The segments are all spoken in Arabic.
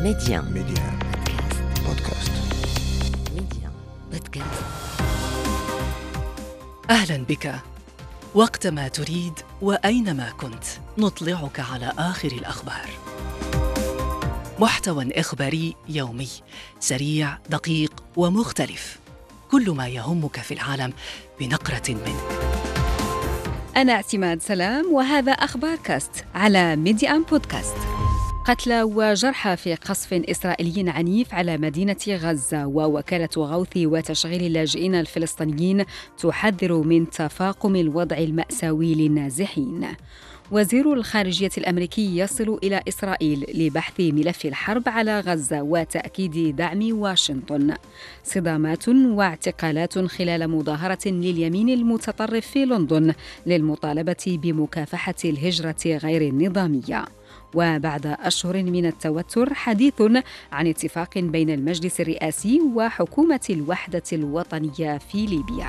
ميديان بودكاست. ميديان بودكاست. أهلا بك. وقتما تريد وأينما كنت نطلعك على آخر الأخبار. محتوى إخباري يومي سريع دقيق ومختلف، كل ما يهمك في العالم بنقرة منه. أنا اعتماد سلام وهذا أخبار كاست على ميديان بودكاست. قتلى وجرحى في قصف إسرائيلي عنيف على مدينة غزة، ووكالة غوث وتشغيل اللاجئين الفلسطينيين تحذر من تفاقم الوضع المأساوي للنازحين. وزير الخارجية الأمريكي يصل إلى إسرائيل لبحث ملف الحرب على غزة وتأكيد دعم واشنطن. صدامات واعتقالات خلال مظاهرة لليمين المتطرف في لندن للمطالبة بمكافحة الهجرة غير النظامية. وبعد أشهر من التوتر، حديث عن اتفاق بين المجلس الرئاسي وحكومة الوحدة الوطنية في ليبيا.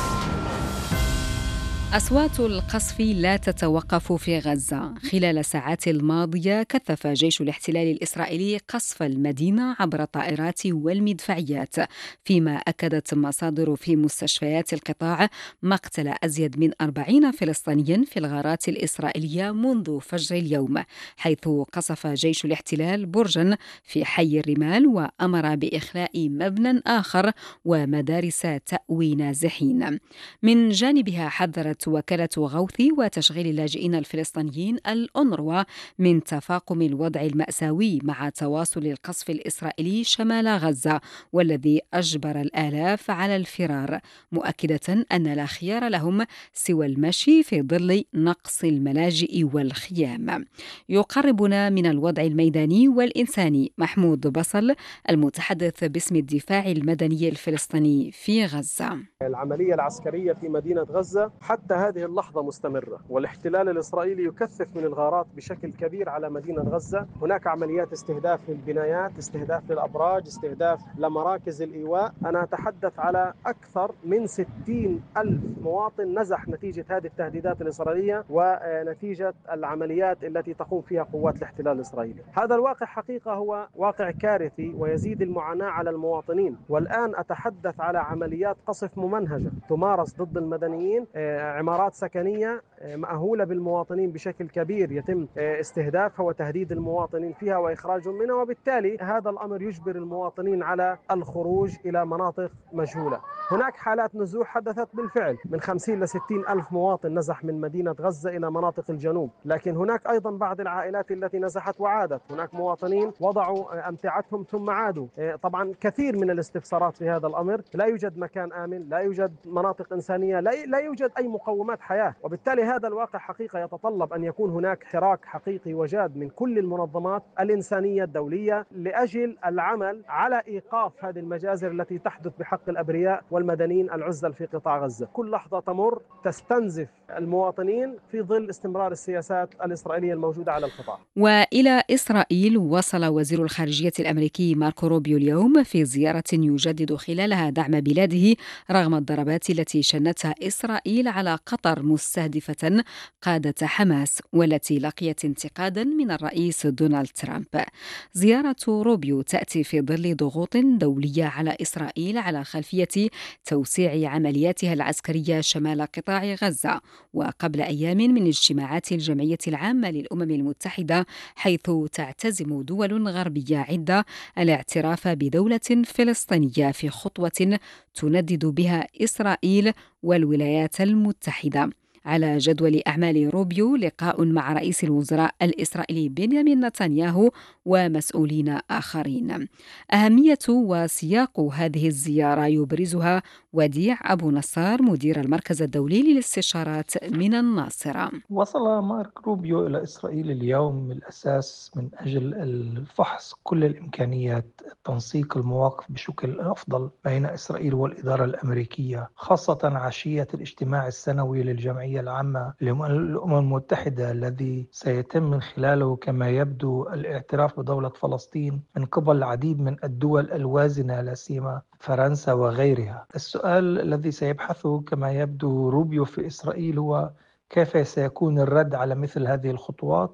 أصوات القصف لا تتوقف في غزة. خلال الساعات الماضية كثف جيش الاحتلال الإسرائيلي قصف المدينة عبر الطائرات والمدفعيات، فيما أكدت مصادر في مستشفيات القطاع مقتل أزيد من 40 فلسطينيا في الغارات الإسرائيلية منذ فجر اليوم، حيث قصف جيش الاحتلال برجا في حي الرمال وأمر بإخلاء مبنى آخر ومدارس تأوي نازحين. من جانبها حذرت وكالة غوث وتشغيل اللاجئين الفلسطينيين الأونروا من تفاقم الوضع المأساوي مع تواصل القصف الإسرائيلي شمال غزة، والذي أجبر الآلاف على الفرار، مؤكدة أن لا خيار لهم سوى المشي في ظل نقص الملاجئ والخيام. يقربنا من الوضع الميداني والإنساني محمود بصل، المتحدث باسم الدفاع المدني الفلسطيني في غزة. العملية العسكرية في مدينة غزة حتى هذه اللحظة مستمرة، والاحتلال الإسرائيلي يكثف من الغارات بشكل كبير على مدينة غزة. هناك عمليات استهداف للبنايات، استهداف للأبراج، استهداف لمراكز الإيواء. أنا أتحدث على أكثر من 60 ألف مواطن نزح نتيجة هذه التهديدات الإسرائيلية ونتيجة العمليات التي تقوم فيها قوات الاحتلال الإسرائيلي. هذا الواقع حقيقة هو واقع كارثي ويزيد المعاناة على المواطنين. والآن أتحدث على عمليات قصف ممنهجة تمارس ضد المدنيين، عمارات سكنية مأهولة بالمواطنين بشكل كبير يتم استهدافها وتهديد المواطنين فيها وإخراجهم منها، وبالتالي هذا الأمر يجبر المواطنين على الخروج إلى مناطق مجهولة. هناك حالات نزوح حدثت بالفعل، من 50 ل 60 ألف مواطن نزح من مدينة غزة إلى مناطق الجنوب، لكن هناك أيضا بعض العائلات التي نزحت وعادت. هناك مواطنين وضعوا أمتعتهم ثم عادوا. طبعا كثير من الاستفسارات في هذا الأمر. لا يوجد مكان آمن، لا يوجد مناطق إنسانية، لا يوجد أي مقومات حياة، وبالتالي هذا الواقع حقيقة يتطلب أن يكون هناك حراك حقيقي وجاد من كل المنظمات الإنسانية الدولية لأجل العمل على إيقاف هذه المجازر التي تحدث بحق الأبرياء والمدنيين العزل في قطاع غزة. كل لحظة تمر تستنزف المواطنين في ظل استمرار السياسات الإسرائيلية الموجودة على القطاع. وإلى إسرائيل وصل وزير الخارجية الأمريكي ماركو روبيو اليوم في زيارة يجدد خلالها دعم بلاده رغم الضربات التي شنتها إسرائيل على قطر مستهدفة قادة حماس، والتي لقيت انتقادا من الرئيس دونالد ترامب. زيارة روبيو تأتي في ظل ضغوط دولية على إسرائيل على خلفية توسيع عملياتها العسكرية شمال قطاع غزة، وقبل أيام من اجتماعات الجمعية العامة للأمم المتحدة، حيث تعتزم دول غربية عدة الاعتراف بدولة فلسطينية في خطوة تندد بها إسرائيل والولايات المتحدة. على جدول أعمال روبيو لقاء مع رئيس الوزراء الإسرائيلي بنيامين نتنياهو ومسؤولين آخرين. أهمية وسياق هذه الزيارة يبرزها وديع أبو نصار، مدير المركز الدولي للاستشارات من الناصرة. وصل مارك روبيو إلى إسرائيل اليوم بالأساس من أجل الفحص كل الإمكانيات، تنسيق المواقف بشكل أفضل بين إسرائيل والإدارة الأمريكية، خاصة عشية الاجتماع السنوي للجمعية العامة للأمم المتحدة الذي سيتم من خلاله كما يبدو الاعتراف بدولة فلسطين من قبل العديد من الدول الوازنة لا سيما فرنسا وغيرها. السؤال الذي سيبحثه كما يبدو روبيو في إسرائيل هو كيف سيكون الرد على مثل هذه الخطوات،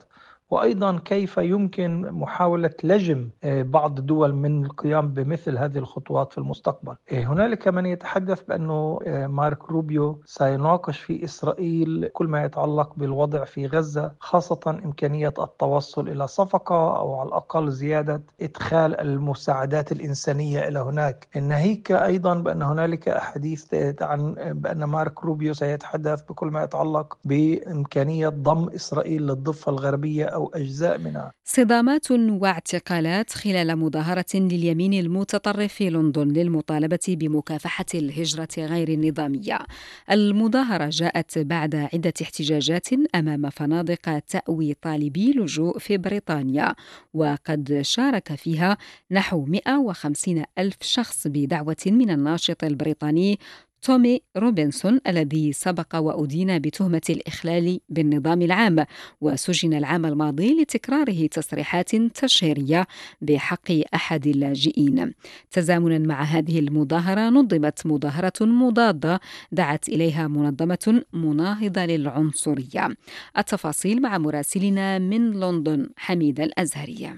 وأيضا كيف يمكن محاولة لجم بعض الدول من القيام بمثل هذه الخطوات في المستقبل. هنالك من يتحدث بأنه مارك روبيو سيناقش في إسرائيل كل ما يتعلق بالوضع في غزة، خاصة إمكانية التوصل إلى صفقة أو على الأقل زيادة إدخال المساعدات الإنسانية إلى هناك. ناهيك أيضا بأن هنالك أحاديث عن بأن مارك روبيو سيتحدث بكل ما يتعلق بإمكانية ضم إسرائيل للضفة الغربية أو أجزاء منها. صدامات واعتقالات خلال مظاهرة لليمين المتطرف في لندن للمطالبة بمكافحة الهجرة غير النظامية. المظاهرة جاءت بعد عدة احتجاجات أمام فنادق تأوي طالبي لجوء في بريطانيا، وقد شارك فيها نحو 150 ألف شخص بدعوة من الناشط البريطاني تومي روبنسون الذي سبق وأدين بتهمة الإخلال بالنظام العام، وسجن العام الماضي لتكراره تصريحات تشهيرية بحق أحد اللاجئين. تزامنا مع هذه المظاهرة نظمت مظاهرة مضادة دعت إليها منظمة مناهضة للعنصرية. التفاصيل مع مراسلنا من لندن حميد الأزهري.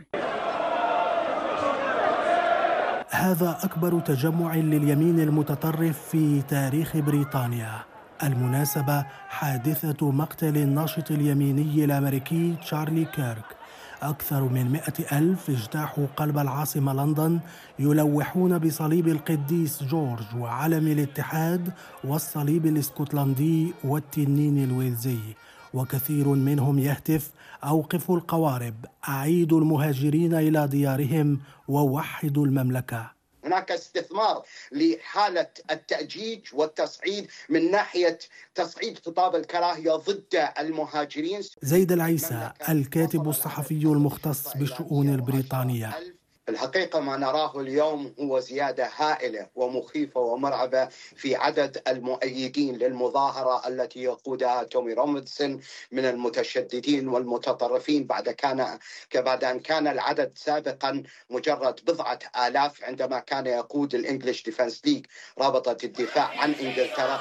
هذا أكبر تجمع لليمين المتطرف في تاريخ بريطانيا. المناسبة حادثة مقتل الناشط اليميني الأمريكي تشارلي كيرك. أكثر من 100 ألف اجتاحوا قلب العاصمة لندن يلوحون بصليب القديس جورج وعلم الاتحاد والصليب الاسكتلندي والتنين الويلزي، وكثير منهم يهتف: أوقفوا القوارب، أعيدوا المهاجرين إلى ديارهم، ووحدوا المملكة. هناك استثمار لحالة التأجيج والتصعيد من ناحية تصعيد خطاب الكراهية ضد المهاجرين. زيد العيسى الكاتب الصحفي المختص بالشؤون البريطانية: الحقيقة ما نراه اليوم هو زيادة هائلة ومخيفة ومرعبة في عدد المؤيدين للمظاهرة التي يقودها تومي روبنسون من المتشددين والمتطرفين بعد أن كان العدد سابقا مجرد بضعة آلاف عندما كان يقود الإنجليش ديفنس ليج رابطة الدفاع عن إنجلترا.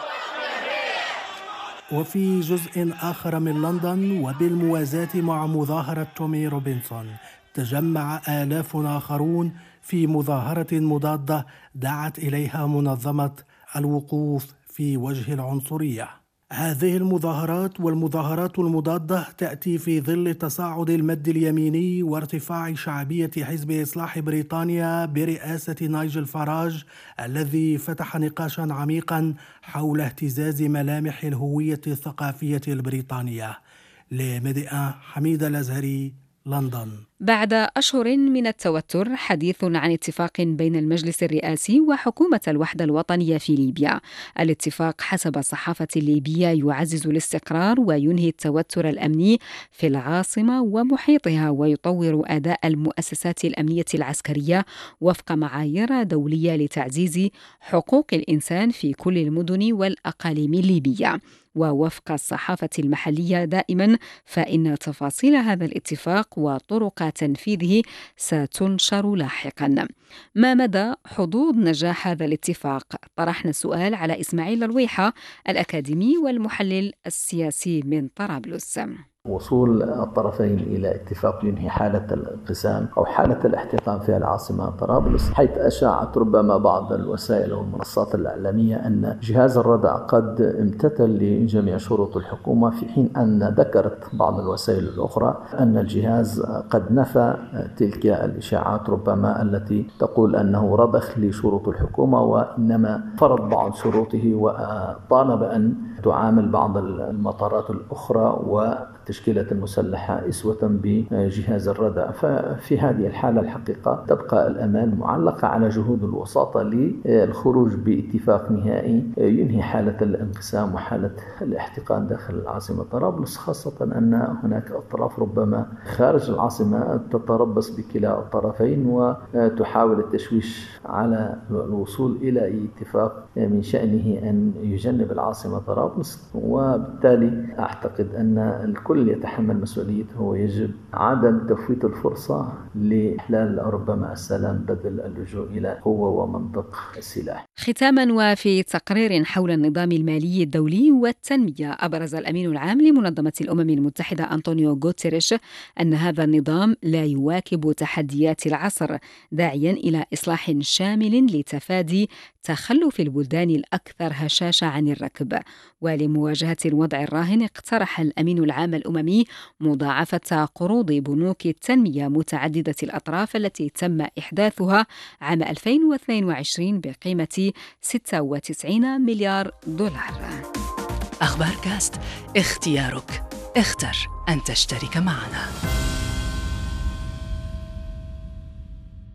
وفي جزء آخر من لندن وبالموازاة مع مظاهرة تومي روبنسون تجمع آلاف آخرون في مظاهرة مضادة دعت إليها منظمة الوقوف في وجه العنصرية. هذه المظاهرات والمظاهرات المضادة تأتي في ظل تصاعد المد اليميني وارتفاع شعبية حزب إصلاح بريطانيا برئاسة نايجل فاراج، الذي فتح نقاشا عميقا حول اهتزاز ملامح الهوية الثقافية البريطانية. لميديا حميد الأزهري، لندن. بعد أشهر من التوتر، حديث عن اتفاق بين المجلس الرئاسي وحكومة الوحدة الوطنية في ليبيا. الاتفاق حسب الصحافة الليبية يعزز الاستقرار وينهي التوتر الأمني في العاصمة ومحيطها، ويطور أداء المؤسسات الأمنية العسكرية وفق معايير دولية لتعزيز حقوق الإنسان في كل المدن والأقاليم الليبية. ووفق الصحافة المحلية دائما فإن تفاصيل هذا الاتفاق وطرق تنفيذه ستنشر لاحقا. ما مدى حظوظ نجاح هذا الاتفاق؟ طرحنا السؤال على إسماعيل الرويحة الأكاديمي والمحلل السياسي من طرابلس. وصول الطرفين إلى اتفاق ينهي حالة الانقسام أو حالة الاحتقان في العاصمة طرابلس، حيث أشاعت ربما بعض الوسائل والمنصات الإعلامية أن جهاز الردع قد امتثل لجميع شروط الحكومة، في حين أن ذكرت بعض الوسائل الأخرى أن الجهاز قد نفى تلك الإشاعات ربما التي تقول أنه رضخ لشروط الحكومة وإنما فرض بعض شروطه وطالب أن تعامل بعض المطارات الأخرى والتشكيلة المسلحة إسوة بجهاز الردع. ففي هذه الحالة الحقيقة تبقى الأمال معلقة على جهود الوساطة للخروج باتفاق نهائي ينهي حالة الانقسام وحالة الاحتقان داخل العاصمة طرابلس، خاصة أن هناك أطراف ربما خارج العاصمة تتربص بكلا الطرفين وتحاول التشويش على الوصول إلى اتفاق من شأنه أن يجنب العاصمة طرابلس. وبالتالي أعتقد أن الكل الكل يتحمل مسؤوليته، ويجب عدم تفويت الفرصة لإحلال أو ربما السلام بدل اللجوء إلى قوة ومنطق السلاح. ختاما، وفي تقرير حول النظام المالي الدولي والتنمية، أبرز الأمين العام لمنظمة الأمم المتحدة أنطونيو غوتيريش أن هذا النظام لا يواكب تحديات العصر، داعيا إلى إصلاح شامل لتفادي تخلف البلدان الأكثر هشاشة عن الركب. ولمواجهة الوضع الراهن، اقترح الأمين العام الأممي مضاعفة قروض بنوك التنمية متعددة الأطراف التي تم إحداثها عام 2022 بقيمة 96 مليار دولار. أخبار كاست، اختيارك، اختر أن تشترك معنا.